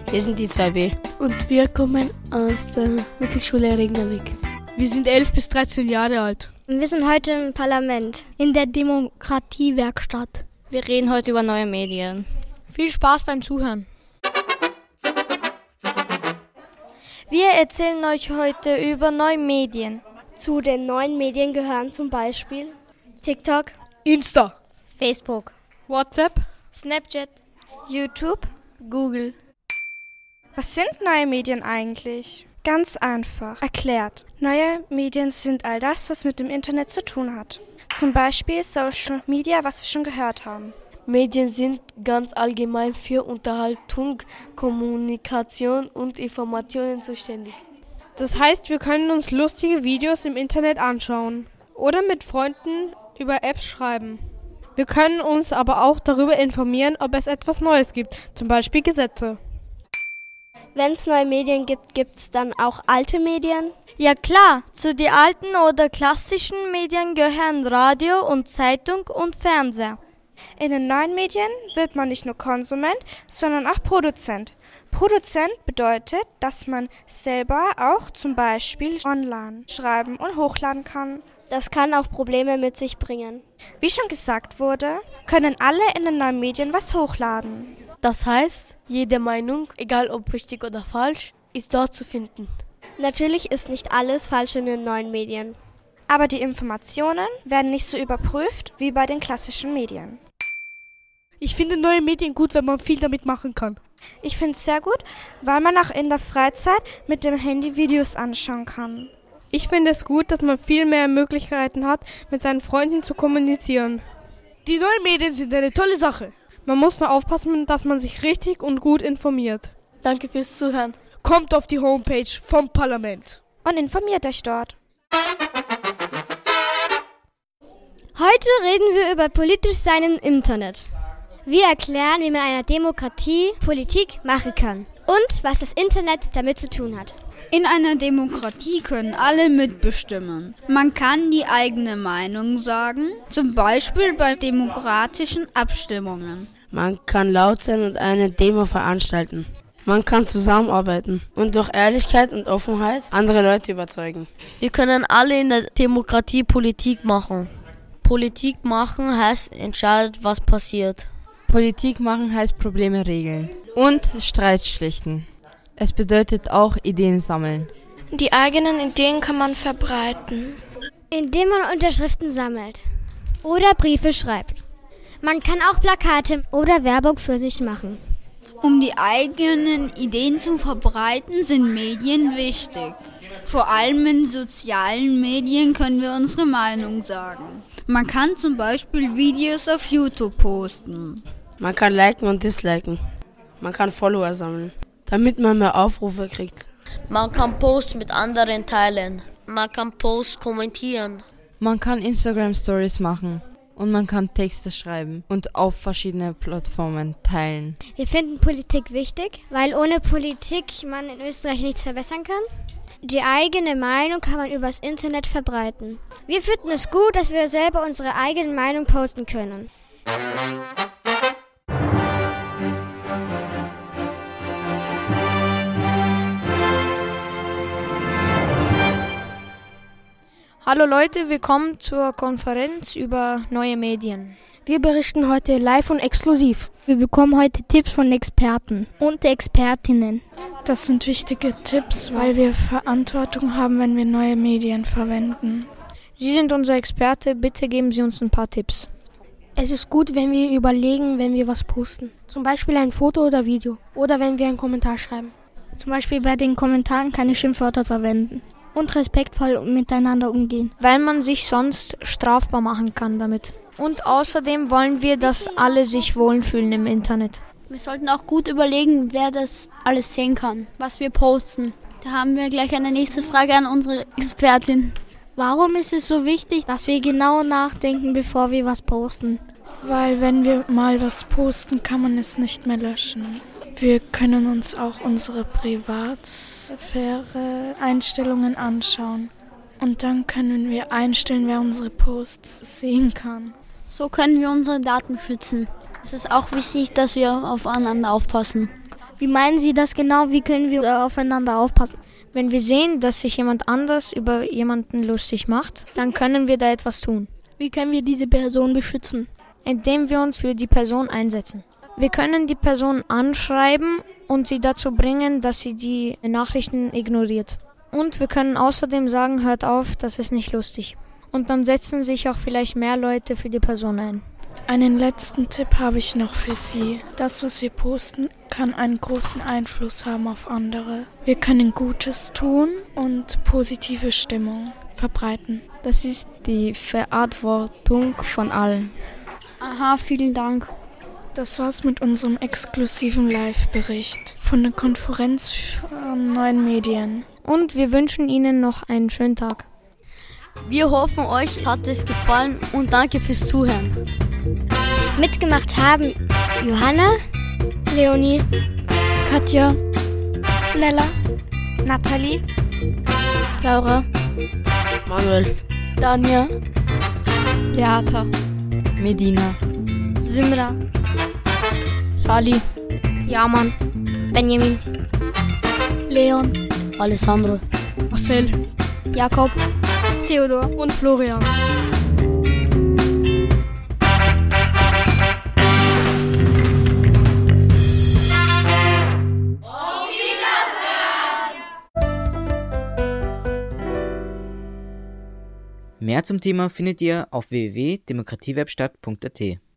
Wir sind die 2B. Und wir kommen aus der Mittelschule Regnerweg. Wir sind 11 bis 13 Jahre alt. Und wir sind heute im Parlament. In der Demokratiewerkstatt. Wir reden heute über neue Medien. Viel Spaß beim Zuhören. Wir erzählen euch heute über neue Medien. Zu den neuen Medien gehören zum Beispiel TikTok, Insta, Facebook, WhatsApp, Snapchat, YouTube, Google. Was sind neue Medien eigentlich? Ganz einfach erklärt. Neue Medien sind all das, was mit dem Internet zu tun hat. Zum Beispiel Social Media, was wir schon gehört haben. Medien sind ganz allgemein für Unterhaltung, Kommunikation und Informationen zuständig. Das heißt, wir können uns lustige Videos im Internet anschauen oder mit Freunden über Apps schreiben. Wir können uns aber auch darüber informieren, ob es etwas Neues gibt, zum Beispiel Gesetze. Wenn es neue Medien gibt, gibt es dann auch alte Medien? Ja klar, zu den alten oder klassischen Medien gehören Radio und Zeitung und Fernseher. In den neuen Medien wird man nicht nur Konsument, sondern auch Produzent. Produzent bedeutet, dass man selber auch zum Beispiel online schreiben und hochladen kann. Das kann auch Probleme mit sich bringen. Wie schon gesagt wurde, können alle in den neuen Medien was hochladen. Das heißt, jede Meinung, egal ob richtig oder falsch, ist dort zu finden. Natürlich ist nicht alles falsch in den neuen Medien. Aber die Informationen werden nicht so überprüft wie bei den klassischen Medien. Ich finde neue Medien gut, wenn man viel damit machen kann. Ich finde es sehr gut, weil man auch in der Freizeit mit dem Handy Videos anschauen kann. Ich finde es gut, dass man viel mehr Möglichkeiten hat, mit seinen Freunden zu kommunizieren. Die neuen Medien sind eine tolle Sache. Man muss nur aufpassen, dass man sich richtig und gut informiert. Danke fürs Zuhören. Kommt auf die Homepage vom Parlament. Und informiert euch dort. Heute reden wir über politisch sein im Internet. Wir erklären, wie man in einer Demokratie Politik machen kann und was das Internet damit zu tun hat. In einer Demokratie können alle mitbestimmen. Man kann die eigene Meinung sagen, zum Beispiel bei demokratischen Abstimmungen. Man kann laut sein und eine Demo veranstalten. Man kann zusammenarbeiten und durch Ehrlichkeit und Offenheit andere Leute überzeugen. Wir können alle in der Demokratie Politik machen. Politik machen heißt, entscheidet, was passiert. Politik machen heißt Probleme regeln und Streit schlichten. Es bedeutet auch Ideen sammeln. Die eigenen Ideen kann man verbreiten. Indem man Unterschriften sammelt oder Briefe schreibt. Man kann auch Plakate oder Werbung für sich machen. Um die eigenen Ideen zu verbreiten, sind Medien wichtig. Vor allem in sozialen Medien können wir unsere Meinung sagen. Man kann zum Beispiel Videos auf YouTube posten. Man kann liken und disliken. Man kann Follower sammeln, damit man mehr Aufrufe kriegt. Man kann Posts mit anderen teilen. Man kann Posts kommentieren. Man kann Instagram-Stories machen. Und man kann Texte schreiben und auf verschiedene Plattformen teilen. Wir finden Politik wichtig, weil ohne Politik man in Österreich nichts verbessern kann. Die eigene Meinung kann man übers Internet verbreiten. Wir finden es gut, dass wir selber unsere eigene Meinung posten können. Hallo Leute, willkommen zur Konferenz über neue Medien. Wir berichten heute live und exklusiv. Wir bekommen heute Tipps von Experten und Expertinnen. Das sind wichtige Tipps, weil wir Verantwortung haben, wenn wir neue Medien verwenden. Sie sind unser Experte, bitte geben Sie uns ein paar Tipps. Es ist gut, wenn wir überlegen, wenn wir was posten. Zum Beispiel ein Foto oder Video. Oder wenn wir einen Kommentar schreiben. Zum Beispiel bei den Kommentaren keine Schimpfwörter verwenden. Und respektvoll miteinander umgehen, weil man sich sonst strafbar machen kann damit. Und außerdem wollen wir, dass alle sich wohlfühlen im Internet. Wir sollten auch gut überlegen, wer das alles sehen kann, was wir posten. Da haben wir gleich eine nächste Frage an unsere Expertin. Warum ist es so wichtig, dass wir genau nachdenken, bevor wir was posten? Weil wenn wir mal was posten, kann man es nicht mehr löschen. Wir können uns auch unsere Privatsphäre-Einstellungen anschauen. Und dann können wir einstellen, wer unsere Posts sehen kann. So können wir unsere Daten schützen. Es ist auch wichtig, dass wir aufeinander aufpassen. Wie meinen Sie das genau? Wie können wir aufeinander aufpassen? Wenn wir sehen, dass sich jemand anders über jemanden lustig macht, dann können wir da etwas tun. Wie können wir diese Person beschützen? Indem wir uns für die Person einsetzen. Wir können die Person anschreiben und sie dazu bringen, dass sie die Nachrichten ignoriert. Und wir können außerdem sagen, hört auf, das ist nicht lustig. Und dann setzen sich auch vielleicht mehr Leute für die Person ein. Einen letzten Tipp habe ich noch für Sie. Das, was wir posten, kann einen großen Einfluss haben auf andere. Wir können Gutes tun und positive Stimmung verbreiten. Das ist die Verantwortung von allen. Aha, vielen Dank. Das war's mit unserem exklusiven Live-Bericht von der Konferenz für neuen Medien. Und wir wünschen Ihnen noch einen schönen Tag. Wir hoffen, euch hat es gefallen und danke fürs Zuhören. Mitgemacht haben Johanna, Leonie, Katja, Nella, Nathalie, Laura, Manuel, Danja, Beata, Medina, Symra, Sali, Yaman, Benjamin, Leon, Alessandro, Marcel, Jakob, Theodor und Florian. Mehr zum Thema findet ihr auf www.demokratiewerkstatt.at.